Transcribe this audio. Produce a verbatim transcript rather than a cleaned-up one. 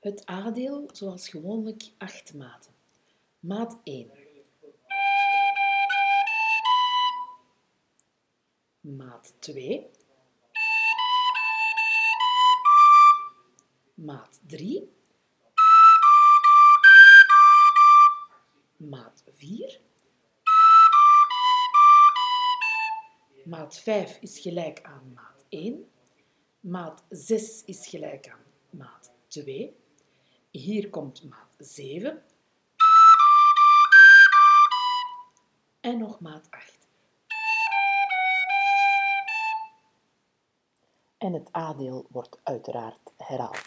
Het aandeel zoals gewoonlijk acht maten. Maat één. Maat twee. Maat drie. Maat vier. Maat vijf is gelijk aan maat één. Maat zes is gelijk aan maat twee. Hier komt maat zeven. En nog maat acht. En het aandeel wordt uiteraard herhaald.